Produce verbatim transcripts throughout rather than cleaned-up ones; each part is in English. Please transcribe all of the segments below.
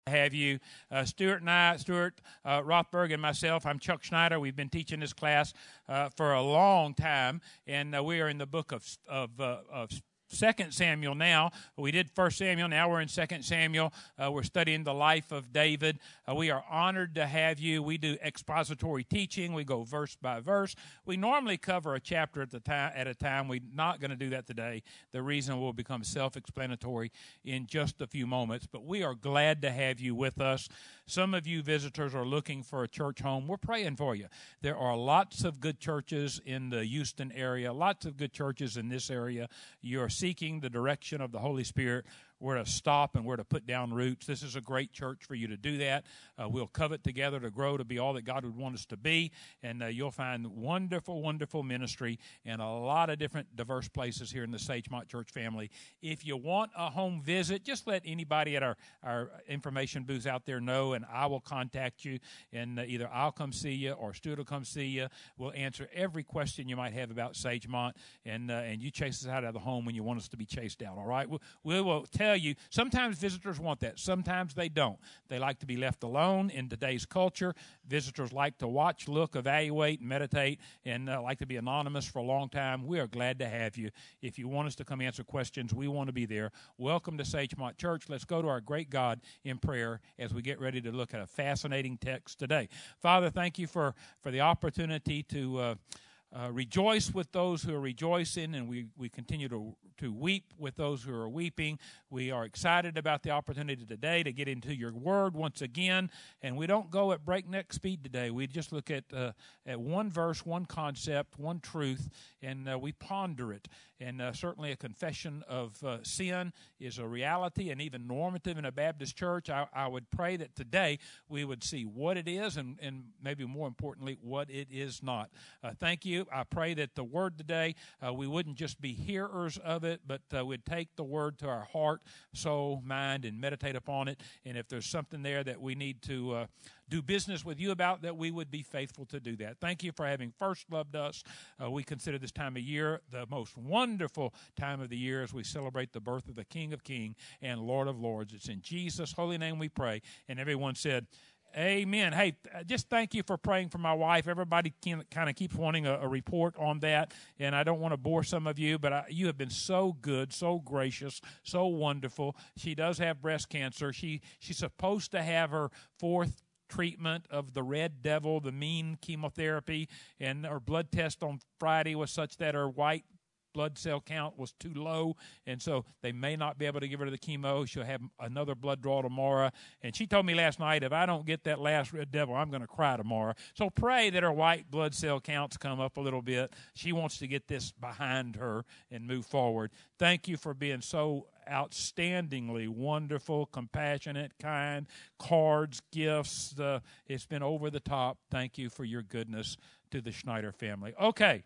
Have you, uh, Stuart and I, Stuart uh, Rothberg and myself, I'm Chuck Schneider. We've been teaching this class uh, for a long time, and uh, we are in the book of, of, uh, of Second Samuel now. We did First Samuel. Now we're in Second Samuel. Uh, we're studying the life of David. Uh, we are honored to have you. We do expository teaching. We go verse by verse. We normally cover a chapter at the time at a time. We're not going to do that today. The reason will become self-explanatory in just a few moments. But we are glad to have you with us. Some of you visitors are looking for a church home. We're praying for you. There are lots of good churches in the Houston area. Lots of good churches in this area. You're seeking the direction of the Holy Spirit, where to stop and where to put down roots. This is a great church for you to do that. Uh, we'll covet together to grow to be all that God would want us to be, and uh, you'll find wonderful, wonderful ministry in a lot of different diverse places here in the Sagemont Church family. If you want a home visit, just let anybody at our, our information booths out there know, and I will contact you, and uh, either I'll come see you or Stuart will come see you. We'll answer every question you might have about Sagemont, and, uh, and you chase us out of the home when you want us to be chased out, all right? We, we will tell you, sometimes visitors want that. Sometimes they don't. They like to be left alone in today's culture. Visitors like to watch, look, evaluate, meditate, and uh, like to be anonymous for a long time. We are glad to have you. If you want us to come answer questions, we want to be there. Welcome to Sagemont Church. Let's go to our great God in prayer as we get ready to look at a fascinating text today. Father, thank you for, for the opportunity to uh, Uh, rejoice with those who are rejoicing, and we, we continue to to weep with those who are weeping. We are excited about the opportunity today to get into your word once again, and we don't go at breakneck speed today. We just look at uh, at one verse, one concept, one truth, and uh, we ponder it. And uh, certainly a confession of uh, sin is a reality and even normative in a Baptist church. I, I would pray that today we would see what it is and, and maybe more importantly, what it is not. Uh, thank you. I pray that the word today, uh, we wouldn't just be hearers of it, but uh, we'd take the word to our heart, soul, mind, and meditate upon it. And if there's something there that we need to uh, do business with you about, that we would be faithful to do that. Thank you for having first loved us. Uh, we consider this time of year the most wonderful time of the year as we celebrate the birth of the King of Kings and Lord of Lords. It's in Jesus' holy name we pray. And everyone said, amen. Hey, just thank you for praying for my wife. Everybody kind of keeps wanting a, a report on that, and I don't want to bore some of you, but I, you have been so good, so gracious, so wonderful. She does have breast cancer. She She's supposed to have her fourth treatment of the red devil, the mean chemotherapy, and her blood test on Friday was such that her white blood cell count was too low, and so they may not be able to give her the chemo. She'll have another blood draw tomorrow, and she told me last night, if I don't get that last red devil, I'm going to cry tomorrow. So pray that her white blood cell counts come up a little bit. She wants to get this behind her and move forward. Thank you for being so outstandingly wonderful, compassionate, kind, cards, gifts. Uh, it's been over the top. Thank you for your goodness to the Schneider family. Okay.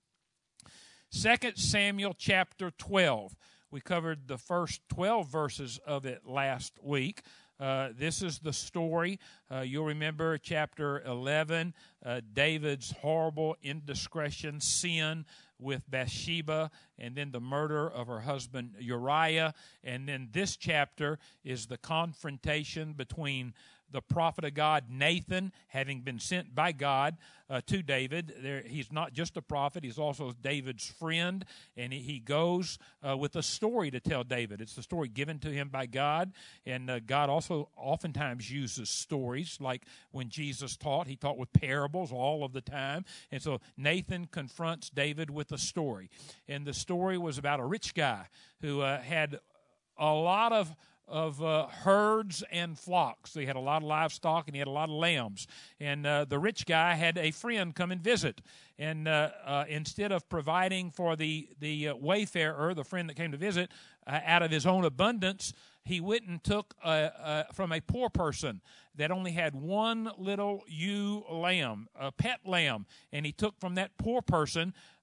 Second Samuel chapter twelve. We covered the first twelve verses of it last week. Uh, this is the story. Uh, you'll remember chapter eleven, uh, David's horrible indiscretion, sin with Bathsheba, and then the murder of her husband Uriah. And then this chapter is the confrontation between the prophet of God, Nathan, having been sent by God uh, to David. There, he's not just a prophet, he's also David's friend, and he, he goes uh, with a story to tell David. It's the story given to him by God, and uh, God also oftentimes uses stories, like when Jesus taught, he taught with parables all of the time. And so Nathan confronts David with a story, and the story was about a rich guy who uh, had a lot of of uh, herds and flocks. So he had a lot of livestock, and he had a lot of lambs. And uh, the rich guy had a friend come and visit. And uh, uh, instead of providing for the, the uh, wayfarer, the friend that came to visit, uh, out of his own abundance, he went and took uh, uh, from a poor person that only had one little ewe lamb, a pet lamb, and he took from that poor person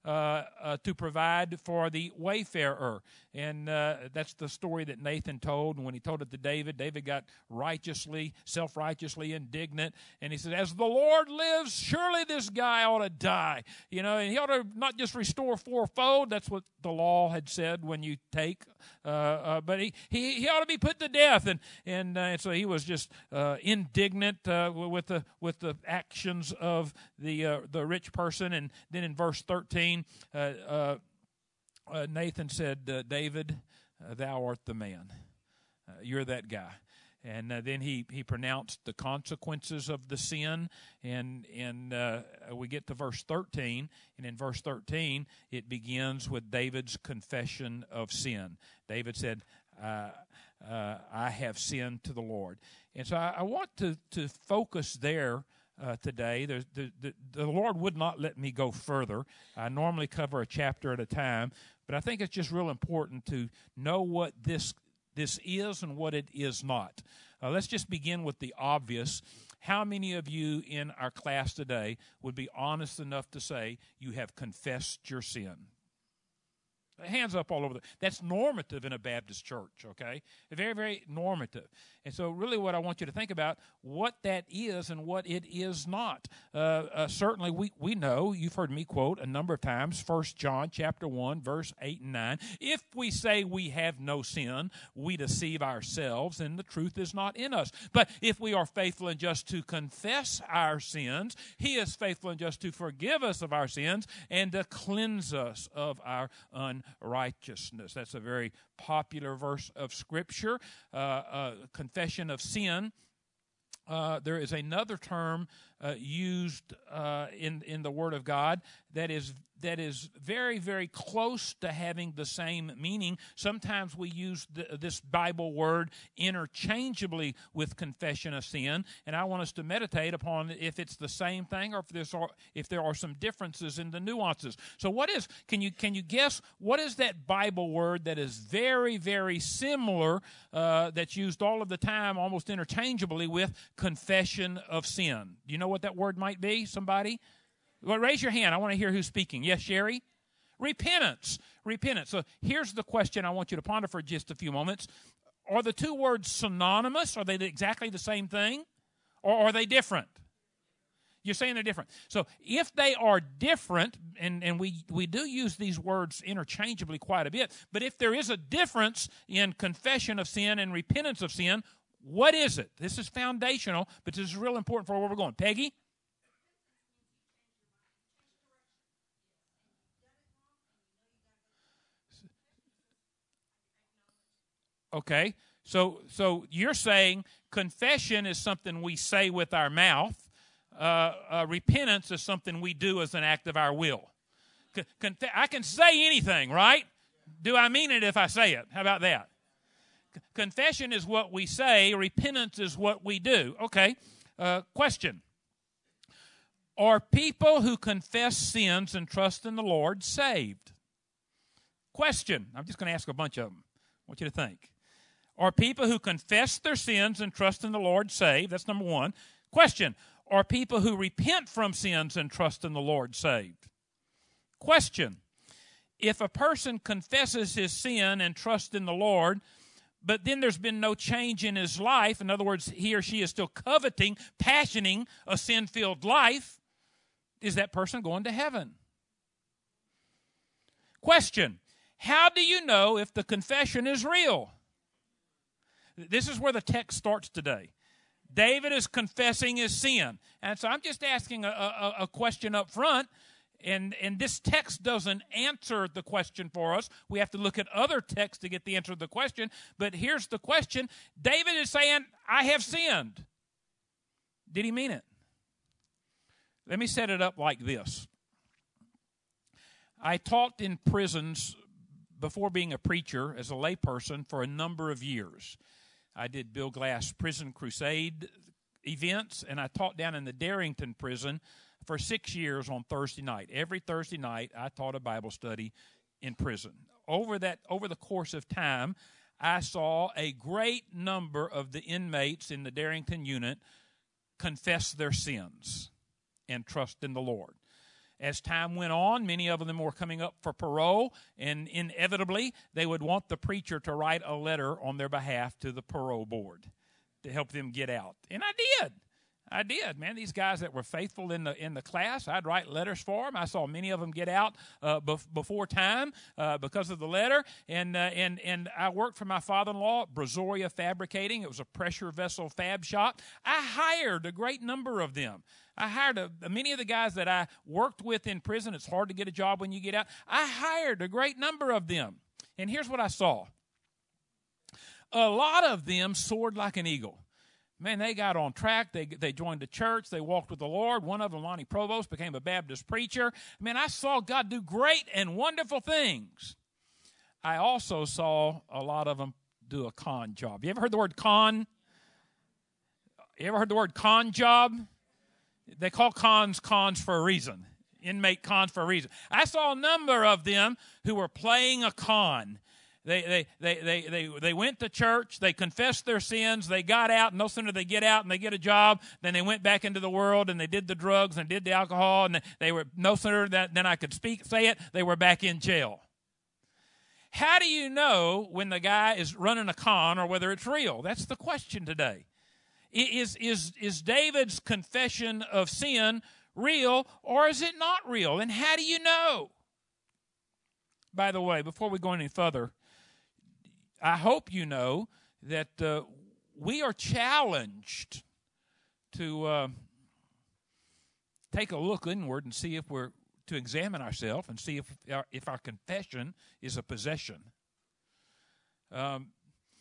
uh, uh, to provide for the wayfarer. And uh, that's the story that Nathan told. And when he told it to David, David got righteously, self-righteously indignant. And he said, as the Lord lives, surely this guy ought to die. You know, and he ought to not just restore fourfold. That's what the law had said when you take. Uh, uh, but he, he, he ought to be put to death. And and, uh, and so he was just uh, indignant uh, with the with the actions of the uh, the rich person. And then in verse thirteen, uh, uh, uh, Nathan said, uh, David, uh, thou art the man. Uh, you're that guy. And uh, then he, he pronounced the consequences of the sin. And, and uh, we get to verse thirteen. And in verse thirteen, it begins with David's confession of sin. David said, uh, uh, I have sinned to the Lord. And so I, I want to, to focus there uh, today. The, the, the, the Lord would not let me go further. I normally cover a chapter at a time. But I think it's just real important to know what this this is and what it is not. Uh, let's just begin with the obvious. How many of you in our class today would be honest enough to say you have confessed your sin? Hands up all over. The, that's normative in a Baptist church, okay? Very, very normative. And so really what I want you to think about, what that is and what it is not. Uh, uh, certainly we, we know, you've heard me quote a number of times, First John chapter one, verse eight and nine. If we say we have no sin, we deceive ourselves, and the truth is not in us. But if we are faithful and just to confess our sins, he is faithful and just to forgive us of our sins and to cleanse us of our unrighteousness. That's a very popular verse of Scripture, uh, uh, confession of sin. Uh, there is another term uh, used uh, in in the Word of God that is that is very, very close to having the same meaning. Sometimes we use the, this Bible word interchangeably with confession of sin, and I want us to meditate upon if it's the same thing or if there's if there are some differences in the nuances. So, what is? Can you can you guess what is that Bible word that is very, very similar uh, that's used all of the time, almost interchangeably with confession of sin? Do you know what that word might be? Somebody? Well, raise your hand. I want to hear who's speaking. Yes, Sherry? Repentance. Repentance. So here's the question I want you to ponder for just a few moments. Are the two words synonymous? Are they exactly the same thing? Or are they different? You're saying they're different. So if they are different, and, and we, we do use these words interchangeably quite a bit, but if there is a difference in confession of sin and repentance of sin, what is it? This is foundational, but this is real important for where we're going. Peggy? Okay, so so you're saying confession is something we say with our mouth. Uh, uh, repentance is something we do as an act of our will. Con- I can say anything, right? Do I mean it if I say it? How about that? C- confession is what we say. Repentance is what we do. Okay, uh, question. Are people who confess sins and trust in the Lord saved? Question. I'm just going to ask a bunch of them. I want you to think. Are people who confess their sins and trust in the Lord saved? That's number one. Question. Are people who repent from sins and trust in the Lord saved? Question. If a person confesses his sin and trusts in the Lord, but then there's been no change in his life, in other words, he or she is still coveting, passioning a sin-filled life, is that person going to heaven? Question. How do you know if the confession is real? This is where the text starts today. David is confessing his sin. And so I'm just asking a, a, a question up front, and, and this text doesn't answer the question for us. We have to look at other texts to get the answer to the question. But here's the question. David is saying, I have sinned. Did he mean it? Let me set it up like this. I taught in prisons before being a preacher as a layperson for a number of years. I did Bill Glass Prison Crusade events, and I taught down in the Darrington prison for six years on Thursday night. Every Thursday night, I taught a Bible study in prison. Over that, over the course of time, I saw a great number of the inmates in the Darrington unit confess their sins and trust in the Lord. As time went on, many of them were coming up for parole, and inevitably they would want the preacher to write a letter on their behalf to the parole board to help them get out. And I did. I did, man. These guys that were faithful in the in the class, I'd write letters for them. I saw many of them get out uh, bef- before time uh, because of the letter. And uh, and and I worked for my father-in-law at Brazoria Fabricating. It was a pressure vessel fab shop. I hired a great number of them. I hired a, many of the guys that I worked with in prison. It's hard to get a job when you get out. I hired a great number of them. And here's what I saw. A lot of them soared like an eagle. Man, they got on track. They they joined the church. They walked with the Lord. One of them, Lonnie Provost, became a Baptist preacher. Man, I saw God do great and wonderful things. I also saw a lot of them do a con job. You ever heard the word con? You ever heard the word con job? They call cons cons for a reason. Inmate cons for a reason. I saw a number of them who were playing a con. They, they they they they they went to church, they confessed their sins, they got out, and no sooner they get out and they get a job, then they went back into the world and they did the drugs and did the alcohol, and they were no sooner that than I could speak say it, they were back in jail. How do you know when the guy is running a con or whether it's real? That's the question today. Is is is David's confession of sin real or is it not real? And how do you know? By the way, before we go any further, I hope you know that uh, we are challenged to uh, take a look inward and see if we're, to examine ourselves and see if our, if our confession is a possession. Um,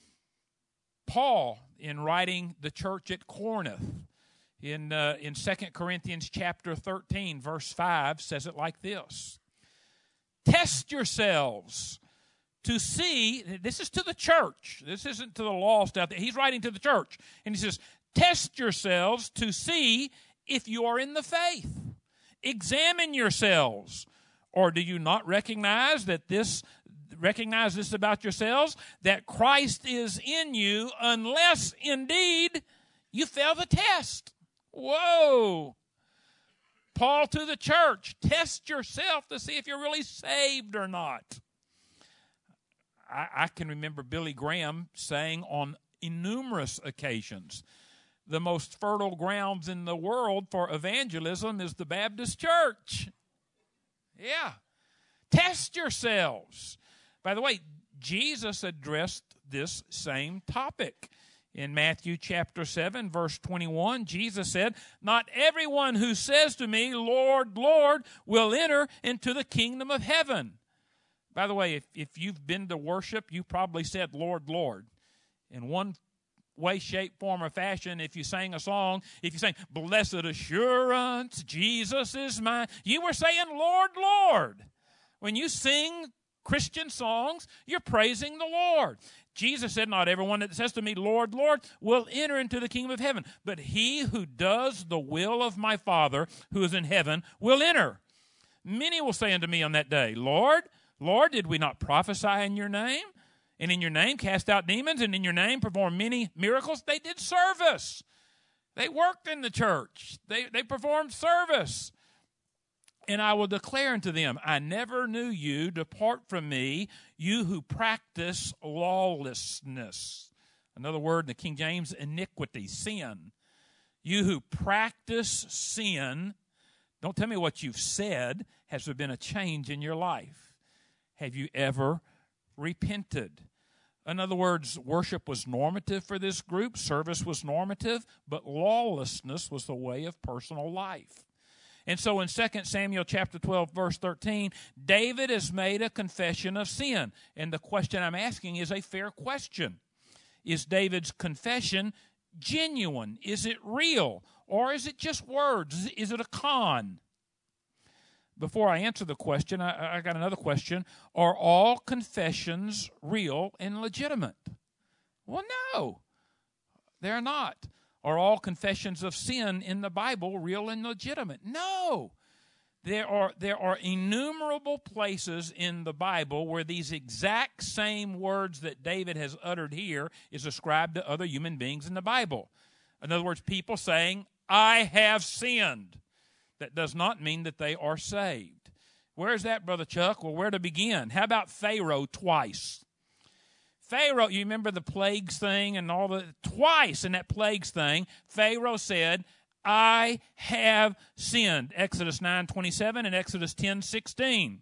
Paul, in writing the church at Corinth, in uh, in Second Corinthians chapter thirteen, verse five, says it like this. Test yourselves to see, this is to the church. This isn't to the lost out there. He's writing to the church. And he says, test yourselves to see if you are in the faith. Examine yourselves. Or do you not recognize that this, recognize this about yourselves, that Christ is in you unless indeed you fail the test? Whoa. Paul to the church, test yourself to see if you're really saved or not. I, I can remember Billy Graham saying on innumerous occasions, the most fertile grounds in the world for evangelism is the Baptist church. Yeah. Test yourselves. By the way, Jesus addressed this same topic. In Matthew chapter seven, verse twenty-one, Jesus said, not everyone who says to me, Lord, Lord, will enter into the kingdom of heaven. By the way, if, if you've been to worship, you probably said, Lord, Lord. In one way, shape, form, or fashion, if you sang a song, if you sang, blessed assurance, Jesus is mine, you were saying, Lord, Lord. When you sing Christian songs, you're praising the Lord. Jesus said, not everyone that says to me, Lord, Lord, will enter into the kingdom of heaven, but he who does the will of my Father who is in heaven will enter. Many will say unto me on that day, Lord, Lord, did we not prophesy in your name? And in your name cast out demons, and in your name perform many miracles? They did service. They worked in the church. They, they performed service. And I will declare unto them, I never knew you. Depart from me, you who practice lawlessness. Another word in the King James, iniquity, sin. You who practice sin. Don't tell me what you've said. Has there been a change in your life? Have you ever repented? In other words, worship was normative for this group. Service was normative. But lawlessness was the way of personal life. And so in Second Samuel chapter twelve, verse thirteen, David has made a confession of sin. And the question I'm asking is a fair question. Is David's confession genuine? Is it real? Or is it just words? Is it a con? Before I answer the question, I, I got another question. Are all confessions real and legitimate? Well, no, they're not. Are all confessions of sin in the Bible real and legitimate? No. There are, there are innumerable places in the Bible where these exact same words that David has uttered here is ascribed to other human beings in the Bible. In other words, people saying, I have sinned. That does not mean that they are saved. Where's that, Brother Chuck? Well, where to begin? How about Pharaoh twice? Pharaoh, you remember the plagues thing and all the, twice in that plagues thing, Pharaoh said, I have sinned. Exodus nine twenty-seven and Exodus ten sixteen.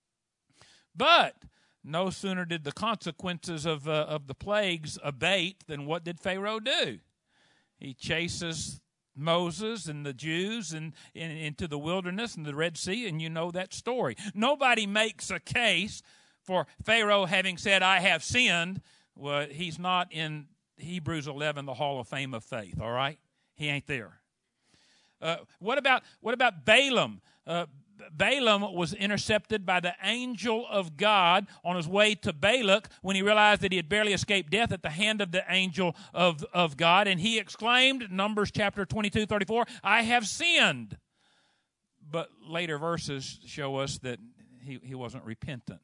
But no sooner did the consequences of, uh, of the plagues abate than what did Pharaoh do? He chases Moses and the Jews and, in, into the wilderness and the Red Sea, and you know that story. Nobody makes a case for Pharaoh having said, I have sinned. Well, he's not in Hebrews eleven, the Hall of Fame of Faith, all right? He ain't there. Uh, what about what about Balaam? Uh, Balaam was intercepted by the angel of God on his way to Balak when he realized that he had barely escaped death at the hand of the angel of, of God, and he exclaimed, Numbers chapter twenty-two, thirty-four, I have sinned. But later verses show us that he, he wasn't repentant.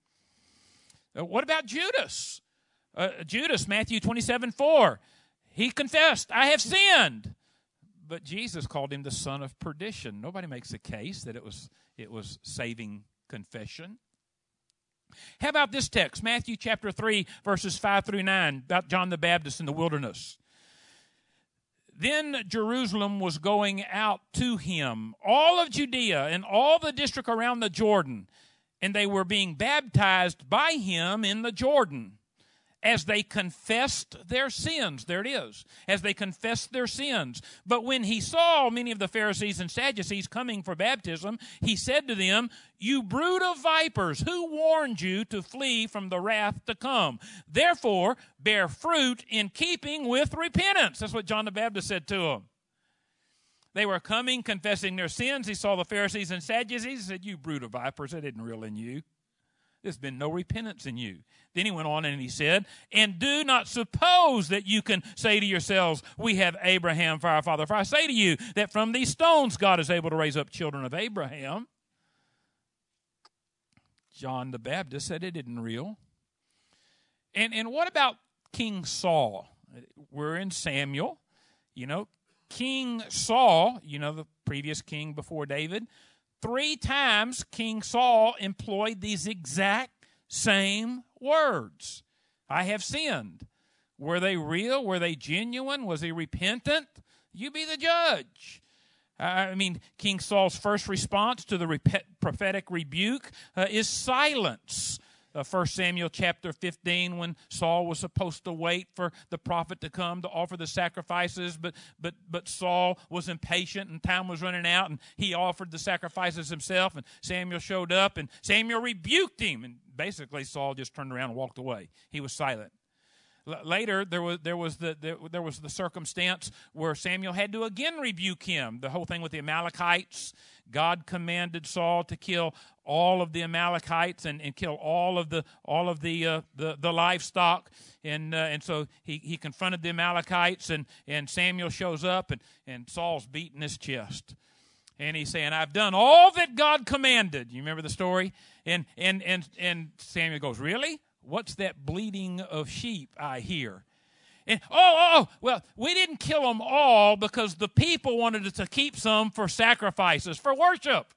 Uh, what about Judas? Uh, Judas, Matthew twenty-seven, four. He confessed, I have sinned. But Jesus called him the son of perdition. Nobody makes a case that it was, it was saving confession. How about this text, Matthew chapter three, verses five through nine, about John the Baptist in the wilderness. Then Jerusalem was going out to him, all of Judea and all the district around the Jordan, and they were being baptized by him in the Jordan as they confessed their sins. There it is. As they confessed their sins. But when he saw many of the Pharisees and Sadducees coming for baptism, he said to them, you brood of vipers, who warned you to flee from the wrath to come? Therefore, bear fruit in keeping with repentance. That's what John the Baptist said to them. They were coming, confessing their sins. He saw the Pharisees and Sadducees. He said, you brood of vipers, that isn't real in you. There's been no repentance in you. Then he went on and he said, and do not suppose that you can say to yourselves, we have Abraham for our father. For I say to you that from these stones God is able to raise up children of Abraham. John the Baptist said it isn't real. And, and what about King Saul? We're in Samuel. You know, King Saul, you know, the previous king before David, three times King Saul employed these exact same words. I have sinned. Were they real? Were they genuine? Was he repentant? You be the judge. I mean, King Saul's first response to the rep- prophetic rebuke uh, is silence. Uh, First Samuel chapter fifteen, when Saul was supposed to wait for the prophet to come to offer the sacrifices, but but but Saul was impatient and time was running out, and he offered the sacrifices himself, and Samuel showed up, and Samuel rebuked him, and basically Saul just turned around and walked away. He was silent. L- later, there was there was the there, there was the circumstance where Samuel had to again rebuke him. The whole thing with the Amalekites. God commanded Saul to kill all of the Amalekites and, and kill all of the all of the uh, the, the livestock, and uh, and so he, he confronted the Amalekites, and, and Samuel shows up, and, and Saul's beating his chest, and he's saying, "I've done all that God commanded." You remember the story? And and and and Samuel goes, "Really? What's that bleating of sheep I hear?" And, oh, oh, oh, well, we didn't kill them all because the people wanted to keep some for sacrifices, for worship.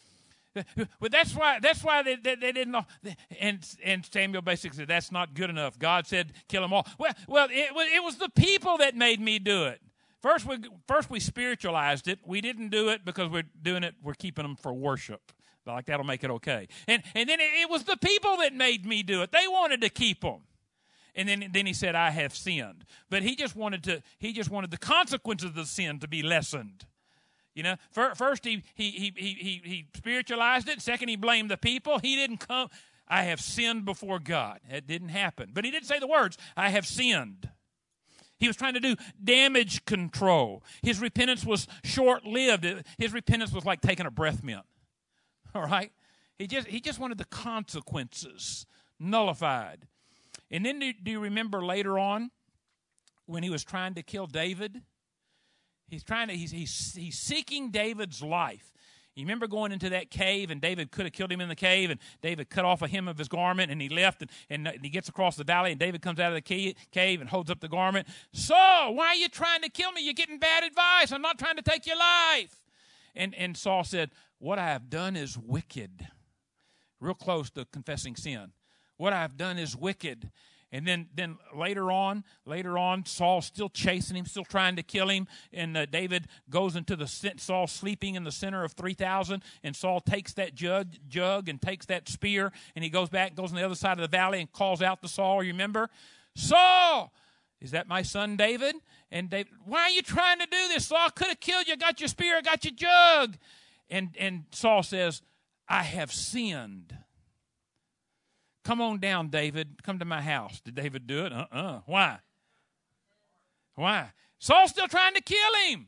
But that's why that's why they, they, they didn't know. And, and Samuel basically said, that's not good enough. God said, kill them all. Well, well, it, it was the people that made me do it. First we, first, we spiritualized it. We didn't do it because we're doing it, we're keeping them for worship. Like, that'll make it okay. And, and then it, it was the people that made me do it. They wanted to keep them. And then, then he said, I have sinned. But he just wanted to, he just wanted the consequences of the sin to be lessened. You know, first he, he, he, he, he spiritualized it. Second, he blamed the people. He didn't come, I have sinned before God. It didn't happen. But he did say the words, I have sinned. He was trying to do damage control. His repentance was short-lived. His repentance was like taking a breath mint. All right? He just, he just wanted the consequences nullified. And then do, do you remember later on when he was trying to kill David? He's trying to, he's, he's, he's seeking David's life. You remember going into that cave, and David could have killed him in the cave, and David cut off a hem of his garment, and he left, and, and he gets across the valley, and David comes out of the cave and holds up the garment. Saul, why are you trying to kill me? You're getting bad advice. I'm not trying to take your life. And, and Saul said, what I have done is wicked. Real close to confessing sin. What I have done is wicked. And then, then later on, later on, Saul's still chasing him, still trying to kill him. And uh, David goes into the, Saul sleeping in the center of three thousand. And Saul takes that jug, jug and takes that spear. And he goes back, goes on the other side of the valley and calls out to Saul. You remember? Saul, is that my son David? And David, why are you trying to do this? Saul, I could have killed you. I got your spear, I got your jug. And, and Saul says, I have sinned. Come on down, David. Come to my house. Did David do it? Uh-uh. Why? Why? Saul's still trying to kill him.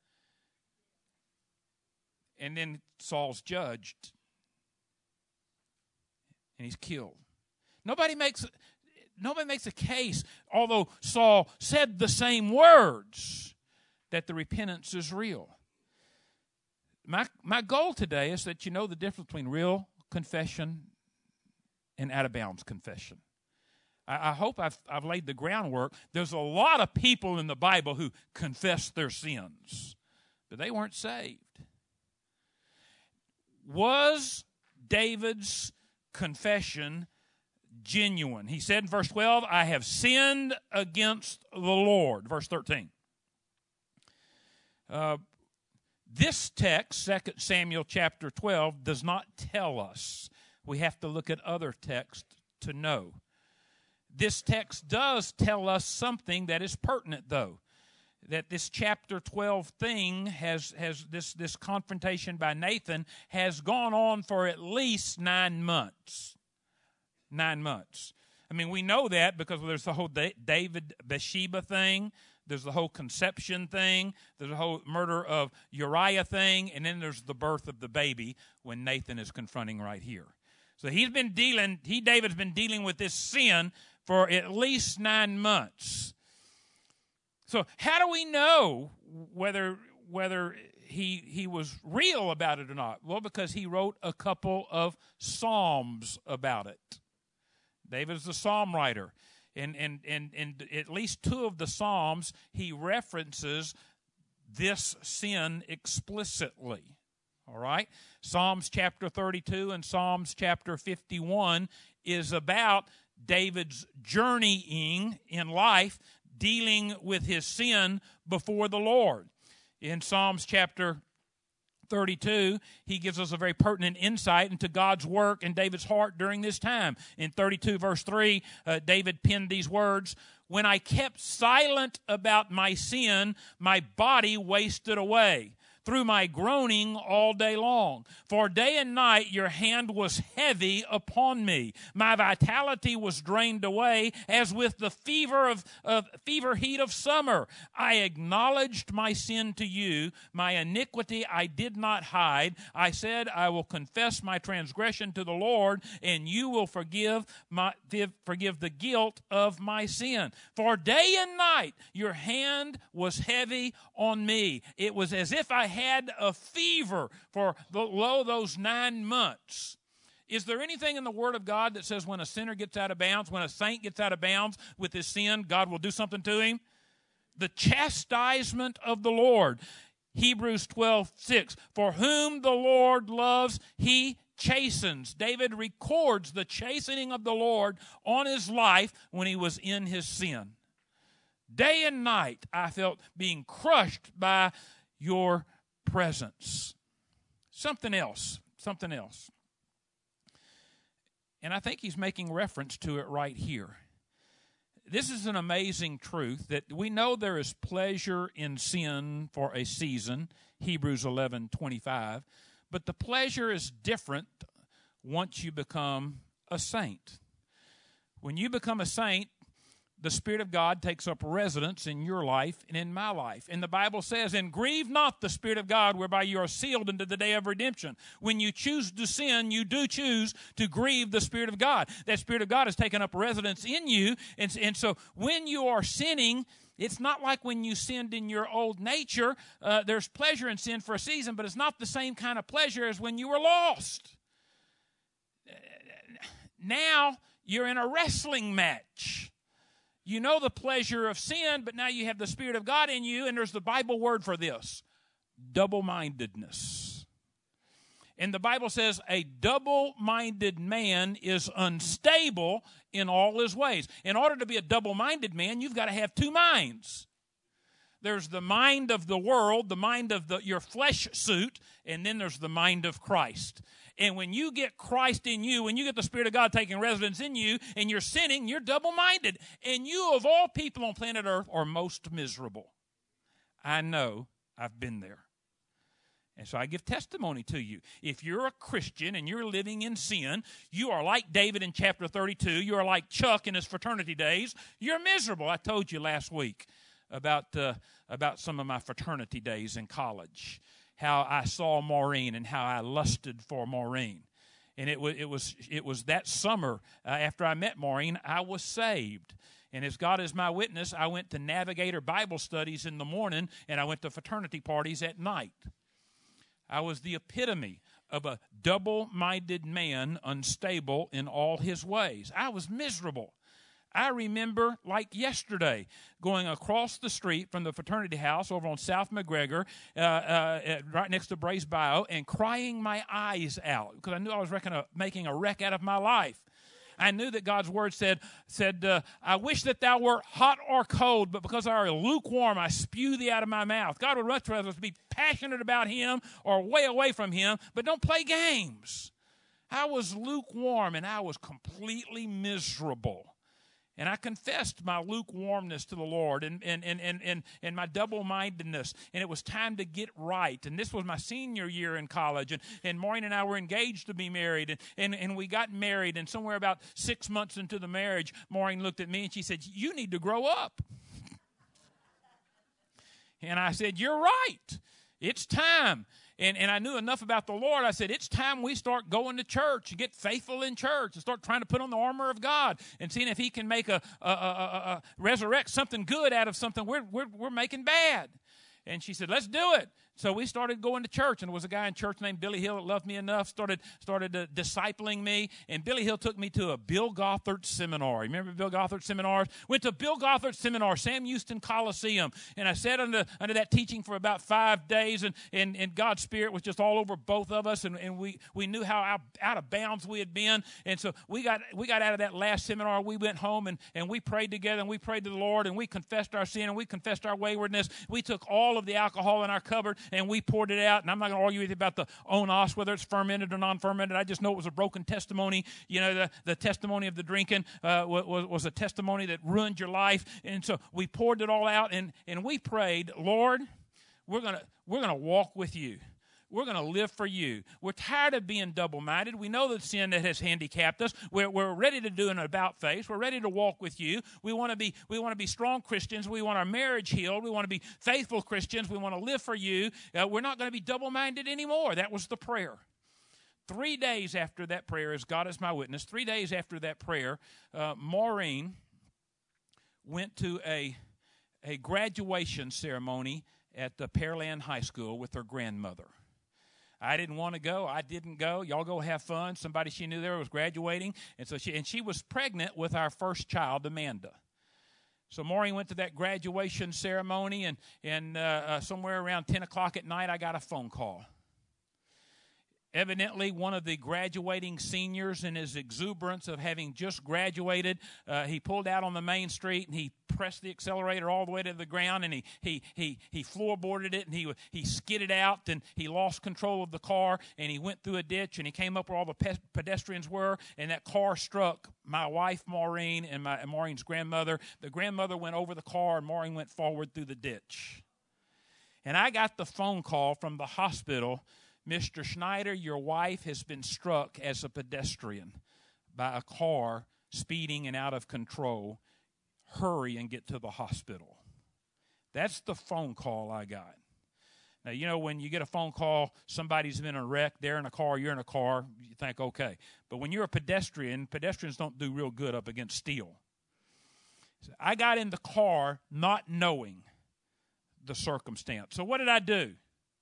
And then Saul's judged. And he's killed. Nobody makes, nobody makes a case, although Saul said the same words, that the repentance is real. My, my goal today is that you know the difference between real confession and out-of-bounds confession. I, I hope I've, I've laid the groundwork. There's a lot of people in the Bible who confess their sins, but they weren't saved. Was David's confession genuine? He said in verse twelve, I have sinned against the Lord. Verse thirteen. Uh, this text, Second Samuel chapter twelve, does not tell us. We have to look at other texts to know. This text does tell us something that is pertinent, though. That this chapter twelve thing has, has this, this confrontation by Nathan has gone on for at least nine months. Nine months. I mean, we know that because there's the whole David Bathsheba thing. There's the whole conception thing. There's the whole murder of Uriah thing. And then there's the birth of the baby when Nathan is confronting right here. So he's been dealing, he, David's been dealing with this sin for at least nine months. So how do we know whether whether he he was real about it or not? Well, because he wrote a couple of psalms about it. David's the psalm writer. And, and, and, and at least two of the psalms, he references this sin explicitly. All right? Psalms chapter thirty-two and Psalms chapter fifty-one is about David's journeying in life, dealing with his sin before the Lord. In Psalms chapter thirty-two, he gives us a very pertinent insight into God's work in David's heart during this time. In thirty-two verse three, uh, David penned these words, when I kept silent about my sin, my body wasted away through my groaning all day long. For day and night your hand was heavy upon me. My vitality was drained away as with the fever of, of fever heat of summer. I acknowledged my sin to you. My iniquity I did not hide. I said, I will confess my transgression to the Lord, and you will forgive my forgive the guilt of my sin. For day and night your hand was heavy on me. It was as if I had a fever for below those nine months. Is there anything in the Word of God that says when a sinner gets out of bounds, when a saint gets out of bounds with his sin, God will do something to him? The chastisement of the Lord. Hebrews twelve six. For whom the Lord loves, he chastens. David records the chastening of the Lord on his life when he was in his sin. Day and night I felt being crushed by your presence. Something else. Something else. And I think he's making reference to it right here. This is an amazing truth that we know there is pleasure in sin for a season, Hebrews eleven twenty-five, but the pleasure is different once you become a saint. When you become a saint, the Spirit of God takes up residence in your life and in my life. And the Bible says, and grieve not the Spirit of God, whereby you are sealed unto the day of redemption. When you choose to sin, you do choose to grieve the Spirit of God. That Spirit of God has taken up residence in you. And, and so when you are sinning, it's not like when you sinned in your old nature. Uh, there's pleasure in sin for a season, but it's not the same kind of pleasure as when you were lost. Now you're in a wrestling match. You know the pleasure of sin, but now you have the Spirit of God in you, and there's the Bible word for this, double-mindedness. And the Bible says a double-minded man is unstable in all his ways. In order to be a double-minded man, you've got to have two minds. There's the mind of the world, the mind of the, your flesh suit, and then there's the mind of Christ. And when you get Christ in you, when you get the Spirit of God taking residence in you, and you're sinning, you're double-minded. And you, of all people on planet Earth, are most miserable. I know. I've been there. And so I give testimony to you. If you're a Christian and you're living in sin, you are like David in chapter thirty-two. You are like Chuck in his fraternity days. You're miserable. I told you last week about uh, about some of my fraternity days in college, how I saw Maureen and how I lusted for Maureen. And it was it was it was that summer uh, after I met Maureen, I was saved. And as God is my witness, I went to Navigator Bible studies in the morning, and I went to fraternity parties at night. I was the epitome of a double-minded man, unstable in all his ways. I was miserable. I remember, like yesterday, going across the street from the fraternity house over on South McGregor, uh, uh, right next to Brace Bio, and crying my eyes out because I knew I was reckon, uh, making a wreck out of my life. I knew that God's word said, said uh, I wish that thou wert hot or cold, but because thou art lukewarm, I spew thee out of my mouth. God would much rather us be passionate about him or way away from him, but don't play games. I was lukewarm, and I was completely miserable. And I confessed my lukewarmness to the Lord and, and, and, and, and, and my double-mindedness. And it was time to get right. And this was my senior year in college. And, and Maureen and I were engaged to be married. And, and, and we got married. And somewhere about six months into the marriage, Maureen looked at me and she said, "You need to grow up." And I said, "You're right. It's time." And, and I knew enough about the Lord. I said, it's time we start going to church and get faithful in church and start trying to put on the armor of God and seeing if he can make a, a, a, a, a resurrect something good out of something we're, we're, we're making bad. And she said, "Let's do it." So we started going to church, and there was a guy in church named Billy Hill that loved me enough, started started uh, discipling me, and Billy Hill took me to a Bill Gothard seminar. Remember Bill Gothard seminars? Went to Bill Gothard seminar, Sam Houston Coliseum, and I sat under under that teaching for about five days, and, and, and God's Spirit was just all over both of us, and, and we, we knew how out, out of bounds we had been, and so we got we got out of that last seminar. We went home, and, and we prayed together, and we prayed to the Lord, and we confessed our sin, and we confessed our waywardness. We took all of the alcohol in our cupboard, and we poured it out. And I'm not going to argue with you about the onos, whether it's fermented or non-fermented. I just know it was a broken testimony. You know, the, the testimony of the drinking uh, was, was a testimony that ruined your life. And so we poured it all out, and, and we prayed, "Lord, we're going to we're going to walk with you. We're going to live for you. We're tired of being double-minded. We know the sin that has handicapped us. We're, we're ready to do an about-face. We're ready to walk with you. We want to be we want to be strong Christians. We want our marriage healed. We want to be faithful Christians. We want to live for you. Uh, we're not going to be double-minded anymore." That was the prayer. Three days after that prayer, as God is my witness, three days after that prayer, uh, Maureen went to a, a graduation ceremony at the Pearland High School with her grandmother. I didn't want to go. I didn't go. Y'all go have fun. Somebody she knew there was graduating. And so she and she was pregnant with our first child, Amanda. So Maureen went to that graduation ceremony, and, and uh, uh, somewhere around ten o'clock at night, I got a phone call. Evidently, one of the graduating seniors, in his exuberance of having just graduated, uh, he pulled out on the main street and he pressed the accelerator all the way to the ground, and he he he he floorboarded it, and he he skidded out, and he lost control of the car, and he went through a ditch, and he came up where all the pe- pedestrians were, and that car struck my wife Maureen and my and Maureen's grandmother. The grandmother went over the car, and Maureen went forward through the ditch. And I got the phone call from the hospital. "Mister Schneider, your wife has been struck as a pedestrian by a car speeding and out of control. Hurry and get to the hospital." That's the phone call I got. Now, you know, when you get a phone call, somebody's been in a wreck, they're in a car, you're in a car, you think, okay. But when you're a pedestrian, pedestrians don't do real good up against steel. So I got in the car not knowing the circumstance. So what did I do?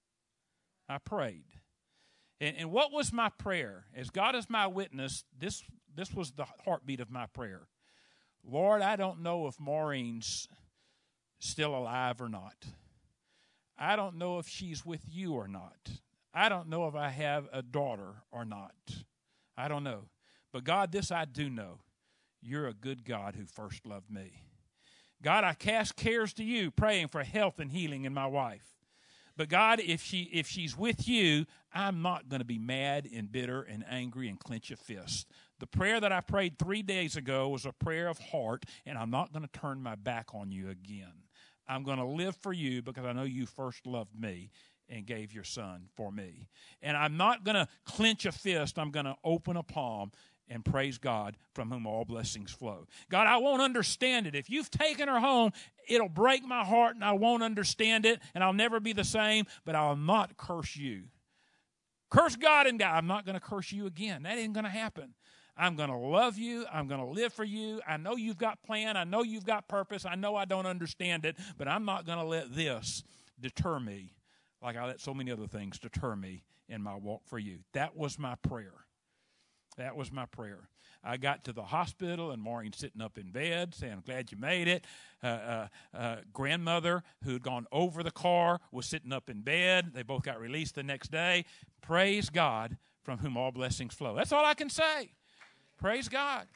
I prayed. And, and what was my prayer? As God is my witness, this, this was the heartbeat of my prayer. Lord, I don't know if Maureen's still alive or not. I don't know if she's with you or not. I don't know if I have a daughter or not. I don't know. But God, this I do know. You're a good God who first loved me. God, I cast cares to you, praying for health and healing in my wife. But God, if she if she's with you, I'm not going to be mad and bitter and angry and clench a fist. The prayer that I prayed three days ago was a prayer of heart, and I'm not going to turn my back on you again. I'm going to live for you because I know you first loved me and gave your son for me. And I'm not going to clench a fist. I'm going to open a palm and praise God, from whom all blessings flow. God, I won't understand it. If you've taken her home, it'll break my heart, and I won't understand it, and I'll never be the same, but I'll not curse you. Curse God and God. I'm not going to curse you again. That ain't going to happen. I'm going to love you. I'm going to live for you. I know you've got plan. I know you've got purpose. I know I don't understand it, but I'm not going to let this deter me like I let so many other things deter me in my walk for you. That was my prayer. That was my prayer. I got to the hospital, and Maureen's sitting up in bed saying, I'm glad you made it. Uh, uh, uh, grandmother, who had gone over the car, was sitting up in bed. They both got released the next day. Praise God, from whom all blessings flow. That's all I can say. Praise God.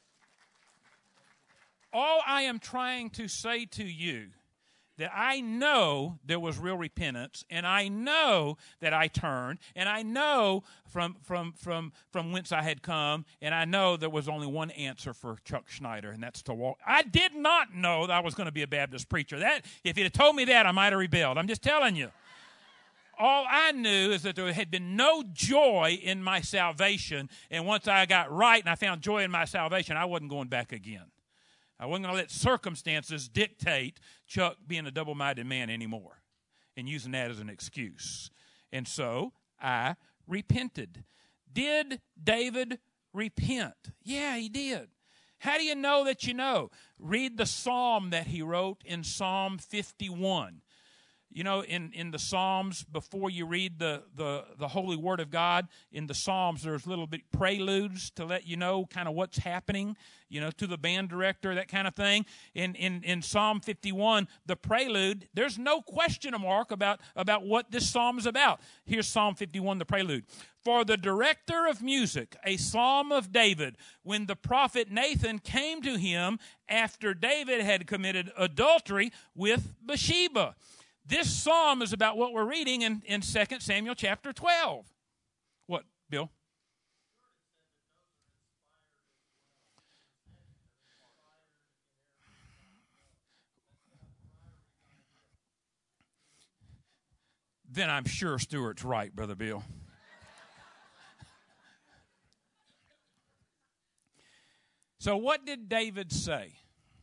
All I am trying to say to you, that I know there was real repentance, and I know that I turned, and I know from from from from whence I had come, and I know there was only one answer for Chuck Schneider, and that's to walk. I did not know that I was going to be a Baptist preacher. That if he'd have told me that, I might have rebelled. I'm just telling you. All I knew is that there had been no joy in my salvation, and once I got right and I found joy in my salvation, I wasn't going back again. I wasn't going to let circumstances dictate Chuck being a double-minded man anymore and using that as an excuse. And so I repented. Did David repent? Yeah, he did. How do you know that you know? Read the psalm that he wrote in Psalm fifty-one. You know, in, in the Psalms, before you read the, the, the Holy Word of God, in the Psalms, there's little bit preludes to let you know kind of what's happening, you know, to the band director, that kind of thing. In in, in Psalm fifty-one, the prelude, there's no question mark about, about what this psalm is about. Here's Psalm fifty-one, the prelude. For the director of music, a psalm of David, when the prophet Nathan came to him after David had committed adultery with Bathsheba. This psalm is about what we're reading in, in Second Samuel chapter twelve. What, Bill? Then I'm sure Stuart's right, Brother Bill. So what did David say?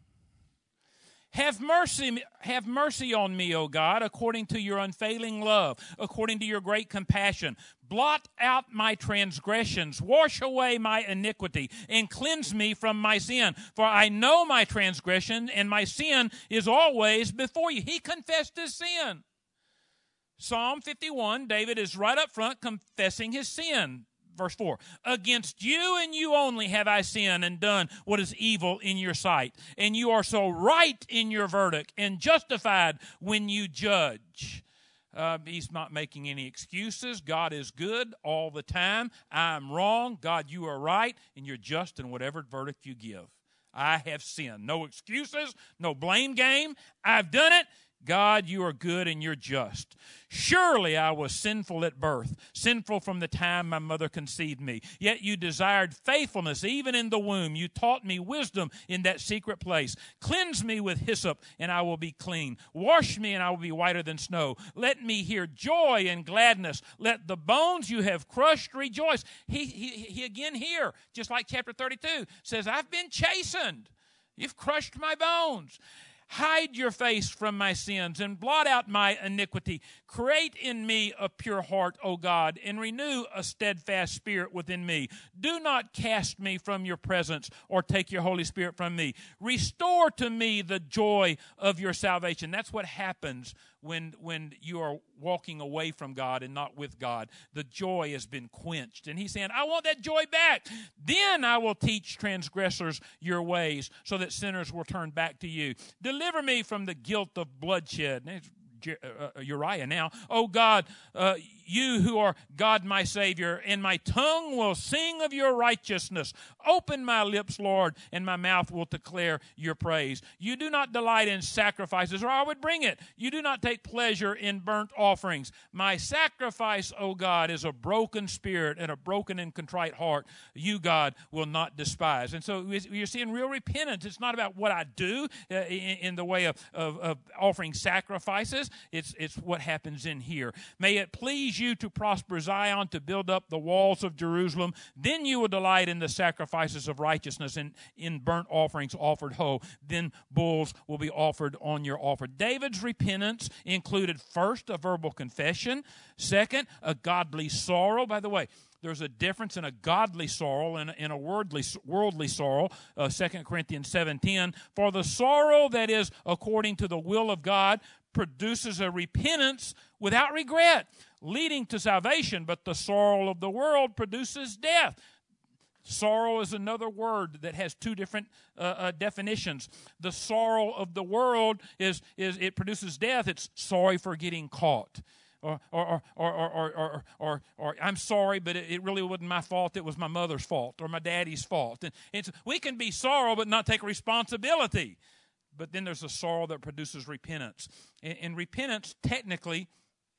Have mercy, have mercy on me, O God, according to your unfailing love, according to your great compassion. Blot out my transgressions, wash away my iniquity, and cleanse me from my sin. For I know my transgression, and my sin is always before you. He confessed his sin. Psalm fifty-one, David is right up front confessing his sin. Verse four, against you and you only have I sinned and done what is evil in your sight. And you are so right in your verdict and justified when you judge. Uh, he's not making any excuses. God is good all the time. I'm wrong. God, you are right, and you're just in whatever verdict you give. I have sinned. No excuses, no blame game. I've done it. God, you are good and you're just. Surely I was sinful at birth, sinful from the time my mother conceived me. Yet you desired faithfulness even in the womb. You taught me wisdom in that secret place. Cleanse me with hyssop and I will be clean. Wash me and I will be whiter than snow. Let me hear joy and gladness. Let the bones you have crushed rejoice. He, he, he again here, just like chapter thirty-two, says, I've been chastened. You've crushed my bones. Hide your face from my sins and blot out my iniquity. Create in me a pure heart, O God, and renew a steadfast spirit within me. Do not cast me from your presence or take your Holy Spirit from me. Restore to me the joy of your salvation. That's what happens when, when you are walking away from God and not with God. The joy has been quenched. And he's saying, I want that joy back. Then I will teach transgressors your ways so that sinners will turn back to you. Deliver me from the guilt of bloodshed. And it's uh, Uriah now. Oh God, uh, you who are God my Savior, and my tongue will sing of your righteousness. Open my lips, Lord, and my mouth will declare your praise. You do not delight in sacrifices, or I would bring it. You do not take pleasure in burnt offerings. My sacrifice, O God, is a broken spirit and a broken and contrite heart. You, God, will not despise. And so you're seeing real repentance. It's not about what I do uh, in, in the way of, of, of offering sacrifices. It's, it's what happens in here. May it please you to prosper Zion, to build up the walls of Jerusalem. Then you will delight in the sacrifices of righteousness and in burnt offerings offered whole. Then bulls will be offered on your altar. David's repentance included first a verbal confession, second a godly sorrow. By the way, there's a difference in a godly sorrow and in a worldly, worldly sorrow. Uh, Second Corinthians seven ten. For the sorrow that is according to the will of God produces a repentance without regret, leading to salvation, but the sorrow of the world produces death. Sorrow is another word that has two different uh, uh, definitions. The sorrow of the world is, is it produces death. It's sorry for getting caught. Or, or, or, or, or, or, or, or I'm sorry, but it, it really wasn't my fault. It was my mother's fault or my daddy's fault. And it's, we can be sorrow but not take responsibility. But then there's a sorrow that produces repentance. And, and repentance technically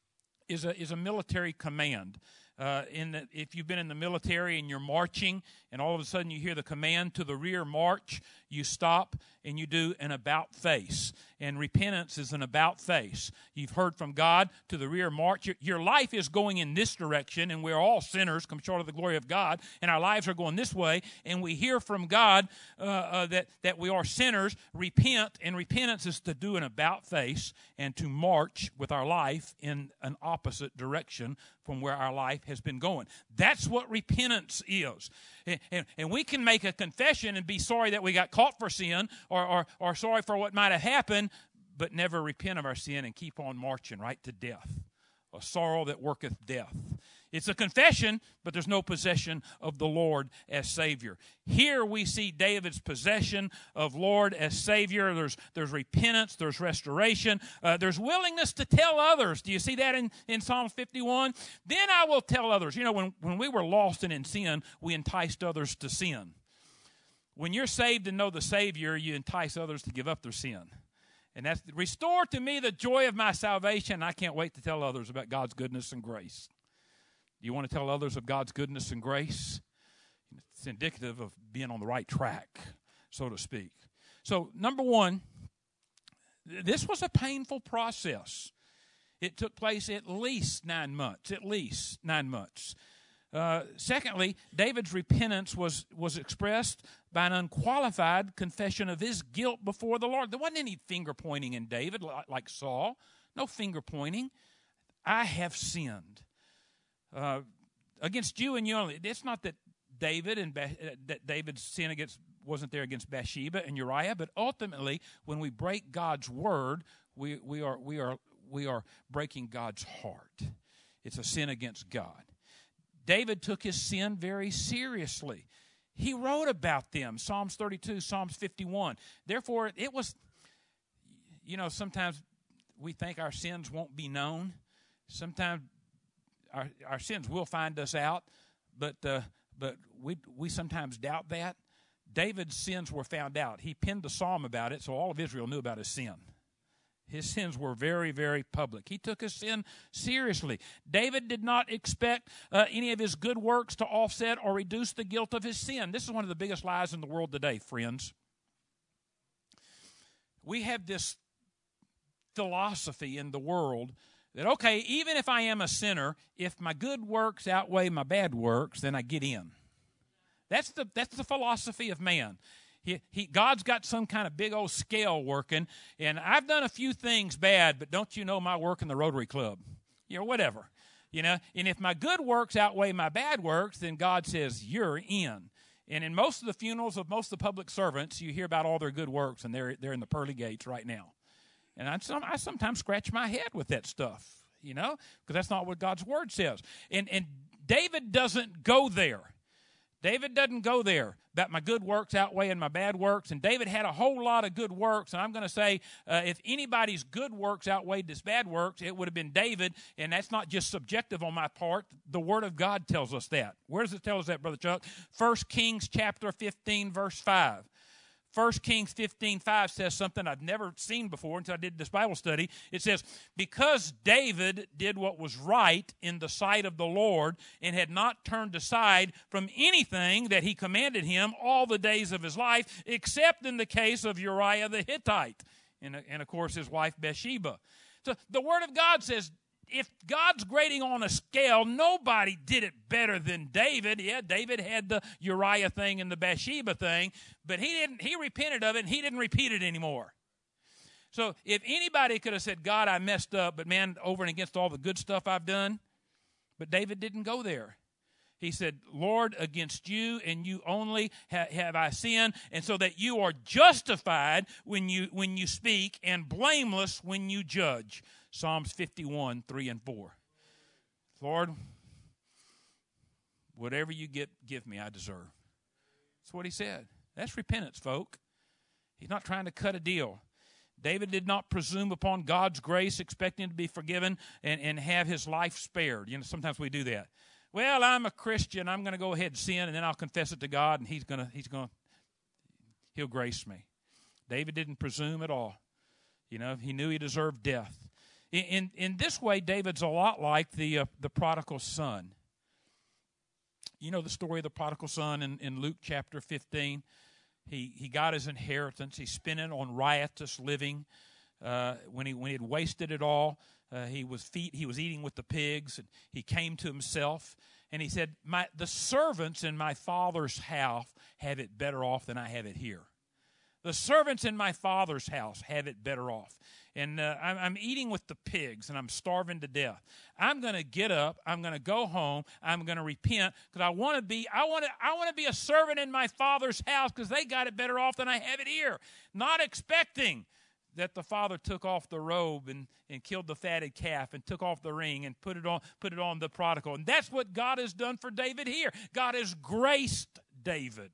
is a is a military command. Uh, in the, if you've been in the military and you're marching and all of a sudden you hear the command to the rear march, you stop and you do an about face. And repentance is an about face. You've heard from God to the rear march. Your, your life is going in this direction, and we're all sinners, come short of the glory of God, and our lives are going this way, and we hear from God uh, uh, that, that we are sinners. Repent, and repentance is to do an about face and to march with our life in an opposite direction from where our life has been going. That's what repentance is. And, and, and we can make a confession and be sorry that we got caught for sin or, or, or sorry for what might have happened, but never repent of our sin and keep on marching right to death. A sorrow that worketh death. It's a confession, but there's no possession of the Lord as Savior. Here we see David's possession of Lord as Savior. There's, there's repentance. There's restoration. Uh, there's willingness to tell others. Do you see that in, in Psalm fifty-one? Then I will tell others. You know, when, when we were lost and in sin, we enticed others to sin. When you're saved and know the Savior, you entice others to give up their sin. And that's, restore to me the joy of my salvation. I can't wait to tell others about God's goodness and grace. Do you want to tell others of God's goodness and grace? It's indicative of being on the right track, so to speak. So, number one, this was a painful process. It took place at least nine months, at least nine months. Uh, secondly, David's repentance was, was expressed by an unqualified confession of his guilt before the Lord. There wasn't any finger pointing in David like, like Saul. No finger pointing. I have sinned. Uh, against you and you only. It's not that David and Ba- that David's sin against wasn't there against Bathsheba and Uriah, but ultimately, when we break God's word, we we are we are we are breaking God's heart. It's a sin against God. David took his sin very seriously. He wrote about them. Psalms thirty-two, Psalms fifty-one. Therefore, it was. You know, sometimes we think our sins won't be known. Sometimes. Our, our sins will find us out, but uh, but we we sometimes doubt that. David's sins were found out. He penned a psalm about it, so all of Israel knew about his sin. His sins were very, very public. He took his sin seriously. David did not expect uh, any of his good works to offset or reduce the guilt of his sin. This is one of the biggest lies in the world today, friends. We have this philosophy in the world that, okay, even if I am a sinner, if my good works outweigh my bad works, then I get in. That's the that's the philosophy of man. He, he, God's got some kind of big old scale working, and I've done a few things bad, but don't you know my work in the Rotary Club? You know, whatever. You know, and if my good works outweigh my bad works, then God says, you're in. And in most of the funerals of most of the public servants, you hear about all their good works, and they're they're in the pearly gates right now. And I, some, I sometimes scratch my head with that stuff, you know, because that's not what God's word says. And, and David doesn't go there. David doesn't go there about my good works outweighing my bad works. And David had a whole lot of good works. And I'm going to say uh, if anybody's good works outweighed his bad works, it would have been David. And that's not just subjective on my part. The Word of God tells us that. Where does it tell us that, Brother Chuck? First Kings chapter fifteen, verse five. First Kings fifteen five says something I've never seen before until I did this Bible study. It says, because David did what was right in the sight of the Lord and had not turned aside from anything that he commanded him all the days of his life, except in the case of Uriah the Hittite, and, and of course his wife Bathsheba. So the Word of God says, if God's grading on a scale, nobody did it better than David. Yeah, David had the Uriah thing and the Bathsheba thing, but he didn't. He repented of it, and he didn't repeat it anymore. So if anybody could have said, God, I messed up, but man, over and against all the good stuff I've done, but David didn't go there. He said, Lord, against you and you only ha- have I sinned, and so that you are justified when you when you speak and blameless when you judge. Psalms fifty-one, three and four. Lord, whatever you get, give me, I deserve. That's what he said. That's repentance, folk. He's not trying to cut a deal. David did not presume upon God's grace, expecting to be forgiven and, and have his life spared. You know, sometimes we do that. Well, I'm a Christian. I'm going to go ahead and sin, and then I'll confess it to God, and he's going to, he's going to, he'll grace me. David didn't presume at all. You know, he knew he deserved death. In, in, in this way, David's a lot like the, uh, the prodigal son. You know the story of the prodigal son in, in Luke chapter fifteen. He he got his inheritance. He spent it on riotous living. Uh, when he when he had wasted it all, uh, he was feed, he was eating with the pigs. And he came to himself and he said, "My the servants in my father's house have it better off than I have it here. The servants in my father's house have it better off. And uh, I'm, I'm eating with the pigs, and I'm starving to death. I'm going to get up. I'm going to go home. I'm going to repent because I want to be. I want to. I want to be a servant in my father's house because they got it better off than I have it here. Not expecting that the father took off the robe and, and killed the fatted calf and took off the ring and put it on put it on the prodigal. And that's what God has done for David here. God has graced David.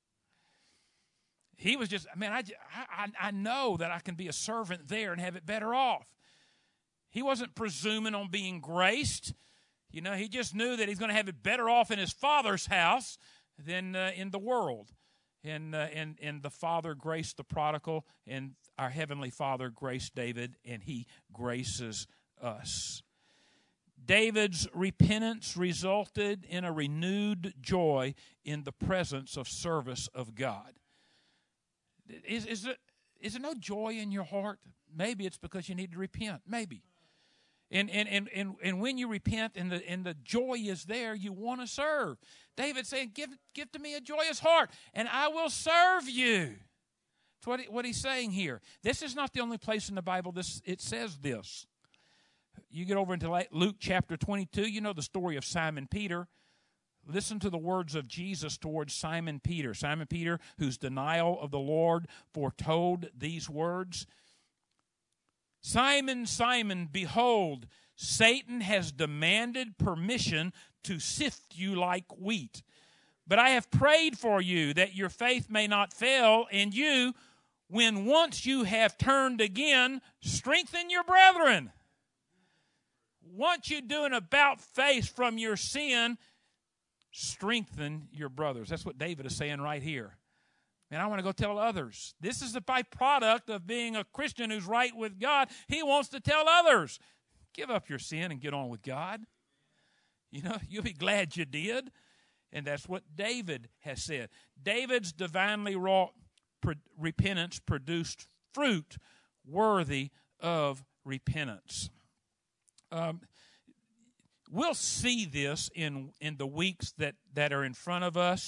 He was just, man, I, I, I know that I can be a servant there and have it better off. He wasn't presuming on being graced. You know, he just knew that he's going to have it better off in his father's house than uh, in the world. And, uh, and, and the Father graced the prodigal, and our Heavenly Father graced David, and he graces us. David's repentance resulted in a renewed joy in the presence of service of God. Is, is, there, is there no joy in your heart? Maybe it's because you need to repent. Maybe. And and, and, and, and when you repent and the, and the joy is there, you want to serve. David's saying, give, give to me a joyous heart, and I will serve you. That's what, he, what he's saying here. This is not the only place in the Bible this it says this. You get over into Luke chapter twenty-two, you know the story of Simon Peter. Listen to the words of Jesus towards Simon Peter. Simon Peter, whose denial of the Lord foretold these words. Simon, Simon, behold, Satan has demanded permission to sift you like wheat. But I have prayed for you that your faith may not fail, and you, when once you have turned again, strengthen your brethren. Once you do an about face from your sin, strengthen your brothers. That's what David is saying right here. And I want to go tell others. This is the byproduct of being a Christian who's right with God. He wants to tell others. Give up your sin and get on with God. You know, you'll be glad you did. And that's what David has said. David's divinely wrought pro- repentance produced fruit worthy of repentance. Um, we'll see this in, in the weeks that, that are in front of us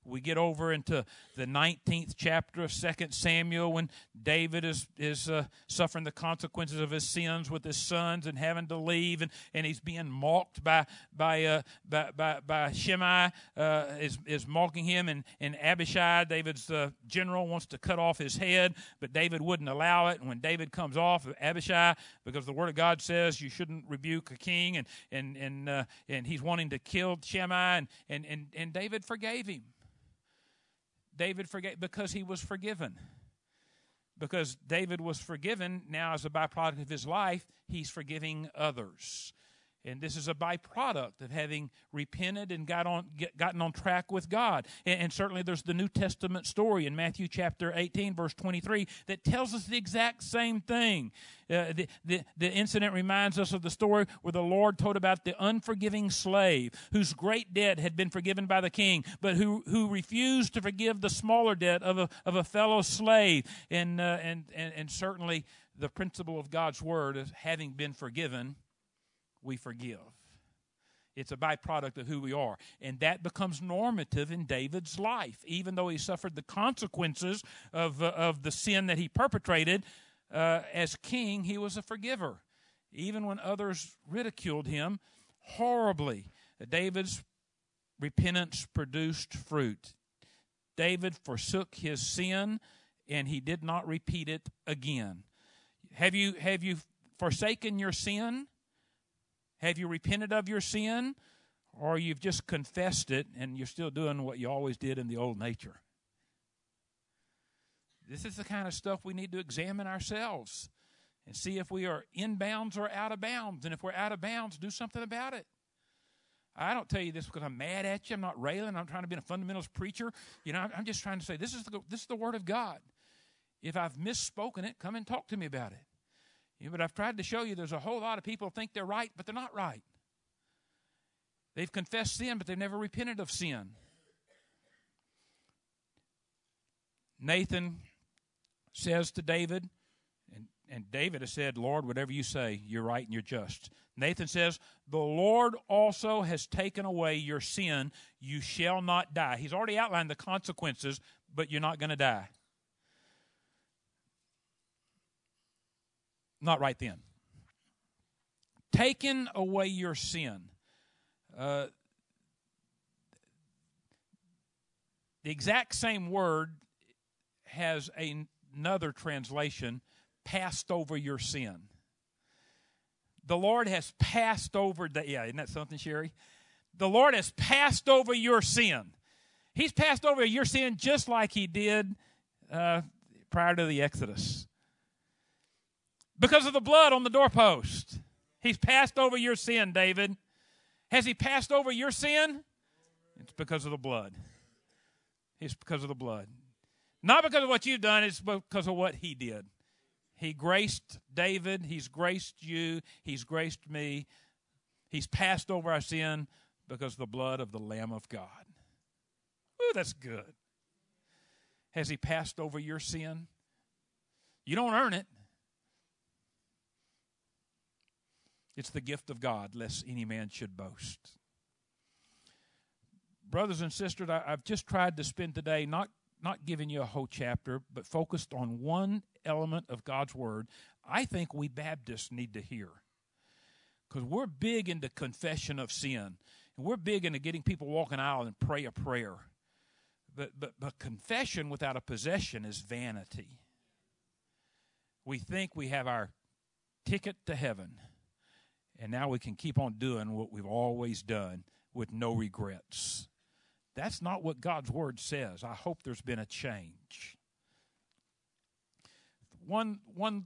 We get over into the nineteenth chapter of Second Samuel when David is is uh, suffering the consequences of his sins with his sons and having to leave, and, and he's being mocked by by uh, by, by by Shimei uh, is is mocking him, and and Abishai, David's uh, general, wants to cut off his head, but David wouldn't allow it. And when David comes off, Abishai, because the Word of God says you shouldn't rebuke a king, and and and uh, and he's wanting to kill Shimei, and and and, and David forgave him. David forgave because he was forgiven. Because David was forgiven, now as a byproduct of his life, he's forgiving others. And this is a byproduct of having repented and got on, get, gotten on track with God. And, and certainly there's the New Testament story in Matthew chapter eighteen, verse twenty-three, that tells us the exact same thing. Uh, the, the, the incident reminds us of the story where the Lord told about the unforgiving slave whose great debt had been forgiven by the king, but who, who refused to forgive the smaller debt of a, of a fellow slave. And, uh, and, and, and certainly the principle of God's word is having been forgiven, we forgive. It's a byproduct of who we are. And that becomes normative in David's life. Even though he suffered the consequences of, uh, of the sin that he perpetrated, uh, as king, he was a forgiver. Even when others ridiculed him horribly, David's repentance produced fruit. David forsook his sin, and he did not repeat it again. Have you, have you forsaken your sin? Have you repented of your sin, or you've just confessed it and you're still doing what you always did in the old nature? This is the kind of stuff we need to examine ourselves and see if we are in bounds or out of bounds. And if we're out of bounds, do something about it. I don't tell you this because I'm mad at you. I'm not railing. I'm trying to be a fundamentalist preacher. You know, I'm just trying to say this is the, this is the Word of God. If I've misspoken it, come and talk to me about it. Yeah, but I've tried to show you there's a whole lot of people who think they're right, but they're not right. They've confessed sin, but they've never repented of sin. Nathan says to David, and, and David has said, Lord, whatever you say, you're right and you're just. Nathan says, the Lord also has taken away your sin. You shall not die. He's already outlined the consequences, but you're not going to die. Not right then. Taken away your sin. Uh, the exact same word has a, another translation, passed over your sin. The Lord has passed over, the, yeah, isn't that something, Sherry? The Lord has passed over your sin. He's passed over your sin just like he did uh, prior to the Exodus. Because of the blood on the doorpost. He's passed over your sin, David. Has he passed over your sin? It's because of the blood. It's because of the blood. Not because of what you've done, it's because of what he did. He graced David. He's graced you. He's graced me. He's passed over our sin because of the blood of the Lamb of God. Ooh, that's good. Has he passed over your sin? You don't earn it. It's the gift of God, lest any man should boast. Brothers and sisters, I, I've just tried to spend today not, not giving you a whole chapter, but focused on one element of God's Word I think we Baptists need to hear. Because we're big into confession of sin. And we're big into getting people walk an aisle and pray a prayer. But, but, but confession without a possession is vanity. We think we have our ticket to heaven. And now we can keep on doing what we've always done with no regrets. That's not what God's Word says. I hope there's been a change. One, one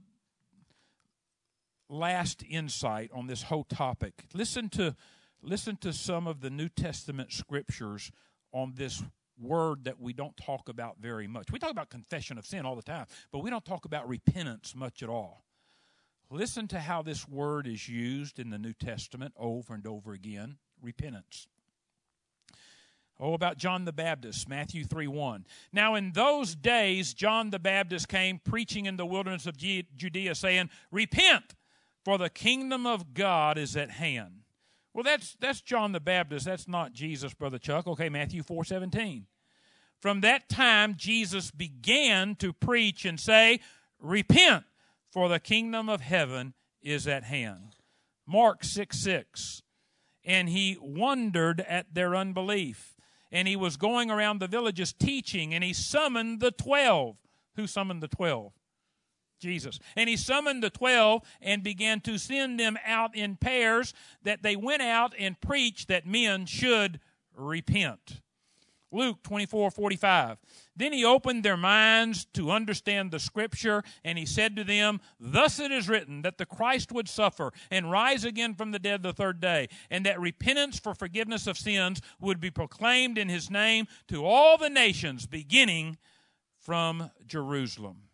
last insight on this whole topic. Listen to, listen to some of the New Testament scriptures on this word that we don't talk about very much. We talk about confession of sin all the time, but we don't talk about repentance much at all. Listen to how this word is used in the New Testament over and over again, repentance. Oh, about John the Baptist, Matthew three one. Now in those days, John the Baptist came preaching in the wilderness of Judea, saying, repent, for the kingdom of God is at hand. Well, that's that's John the Baptist. That's not Jesus, Brother Chuck. Okay, Matthew four seventeen. From that time, Jesus began to preach and say, repent, for the kingdom of heaven is at hand. Mark six six. And he wondered at their unbelief. And he was going around the villages teaching, and he summoned the twelve. Who summoned the twelve? Jesus. And he summoned the twelve and began to send them out in pairs, that they went out and preached that men should repent. Luke twenty-four forty-five. Then he opened their minds to understand the Scripture, and he said to them, thus it is written, that the Christ would suffer and rise again from the dead the third day, and that repentance for forgiveness of sins would be proclaimed in his name to all the nations, beginning from Jerusalem.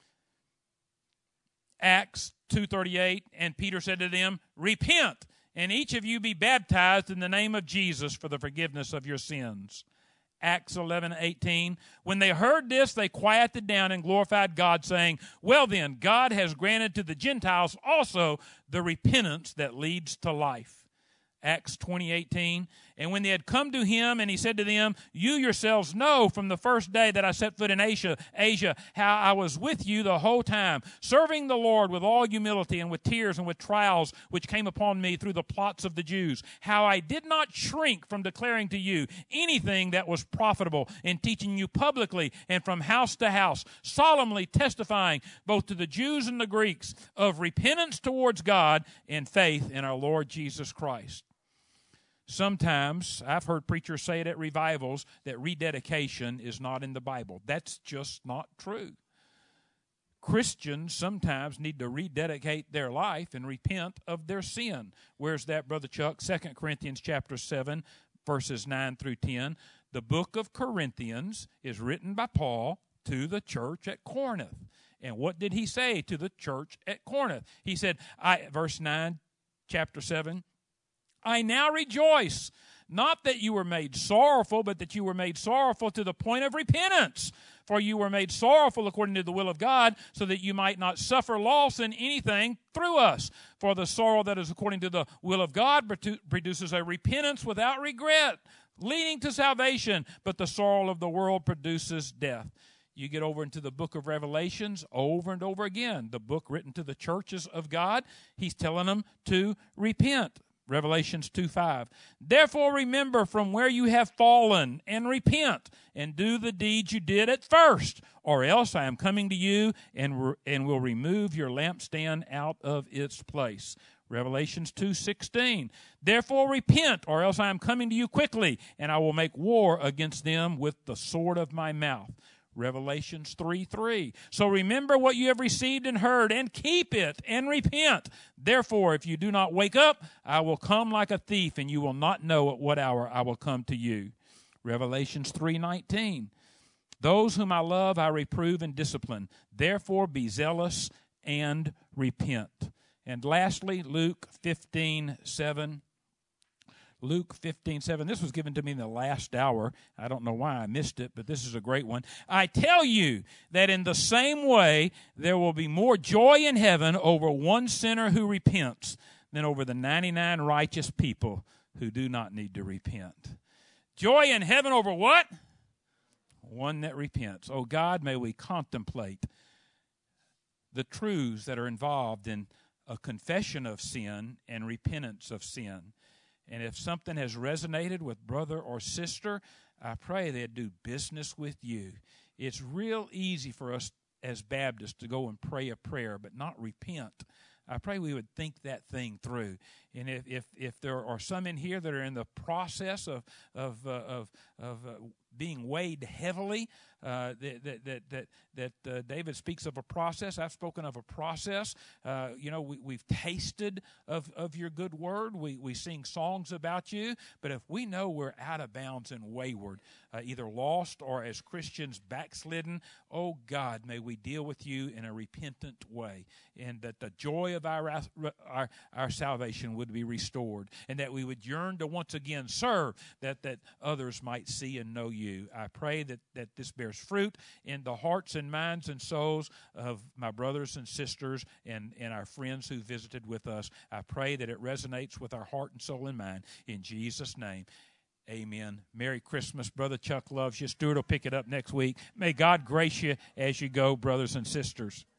Acts two thirty-eight, and Peter said to them, repent, and each of you be baptized in the name of Jesus for the forgiveness of your sins. Acts eleven eighteen. When they heard this, they quieted down and glorified God, saying, well then, God has granted to the Gentiles also the repentance that leads to life. Acts twenty eighteen. And when they had come to him, and he said to them, you yourselves know from the first day that I set foot in Asia, Asia, how I was with you the whole time, serving the Lord with all humility and with tears and with trials which came upon me through the plots of the Jews, how I did not shrink from declaring to you anything that was profitable, in teaching you publicly and from house to house, solemnly testifying both to the Jews and the Greeks of repentance towards God and faith in our Lord Jesus Christ. Sometimes I've heard preachers say it at revivals that rededication is not in the Bible. That's just not true. Christians sometimes need to rededicate their life and repent of their sin. Where's that, Brother Chuck? Second Corinthians chapter seven, verses nine through ten. The book of Corinthians is written by Paul to the church at Corinth. And what did he say to the church at Corinth? He said, I, verse nine, chapter seven, I now rejoice, not that you were made sorrowful, but that you were made sorrowful to the point of repentance. For you were made sorrowful according to the will of God, so that you might not suffer loss in anything through us. For the sorrow that is according to the will of God produces a repentance without regret, leading to salvation, but the sorrow of the world produces death. You get over into the book of Revelations over and over again, the book written to the churches of God. He's telling them to repent. Revelations two five. Therefore remember from where you have fallen, and repent, and do the deeds you did at first, or else I am coming to you and, re- and will remove your lampstand out of its place. Revelations two sixteen. Therefore repent, or else I am coming to you quickly, and I will make war against them with the sword of my mouth. Revelations three three. So remember what you have received and heard, and keep it, and repent. Therefore, if you do not wake up, I will come like a thief, and you will not know at what hour I will come to you. Revelations three nineteen. Those whom I love I reprove and discipline. Therefore be zealous and repent. And lastly, Luke fifteen seven. Luke fifteen seven. This was given to me in the last hour. I don't know why I missed it, but this is a great one. I tell you that in the same way there will be more joy in heaven over one sinner who repents than over the ninety-nine righteous people who do not need to repent. Joy in heaven over what? One that repents. Oh God, may we contemplate the truths that are involved in a confession of sin and repentance of sin. And if something has resonated with brother or sister, I pray they'd do business with you. It's real easy for us as Baptists to go and pray a prayer, but not repent. I pray we would think that thing through. And if if, if there are some in here that are in the process of of uh, of of uh, being weighed heavily, uh, that that that that, that uh, David speaks of a process. I've spoken of a process. Uh, you know, we, we've tasted of, of your good word. We we sing songs about you. But if we know we're out of bounds and wayward, uh, either lost or as Christians backslidden, oh God, may we deal with you in a repentant way, and that the joy of our our our salvation would be restored, and that we would yearn to once again serve, that that others might see and know you. I pray that, that this bears fruit in the hearts and minds and souls of my brothers and sisters and, and our friends who visited with us. I pray that it resonates with our heart and soul and mind. In Jesus' name, Amen. Merry Christmas. Brother Chuck loves you. Stuart will pick it up next week. May God grace you as you go, brothers and sisters.